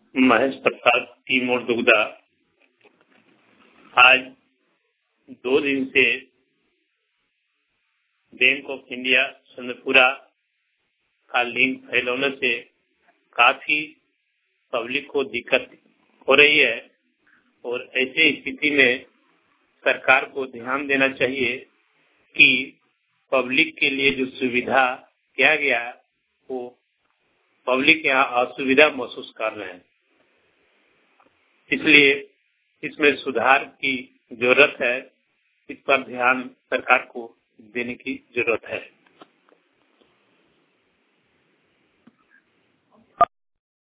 महेश प्रसाद टीमोर दुगदा। आज 2 दिन से बैंक ऑफ इंडिया चंद्रपुरा का लिंक फैलाने से काफी पब्लिक को दिक्कत हो रही है और ऐसे स्थिति में सरकार को ध्यान देना चाहिए कि पब्लिक के लिए जो सुविधा किया गया वो पब्लिक यहाँ असुविधा महसूस कर रहे हैं, इसलिए इसमें सुधार की जरूरत है। इस पर ध्यान सरकार को देने की जरूरत है।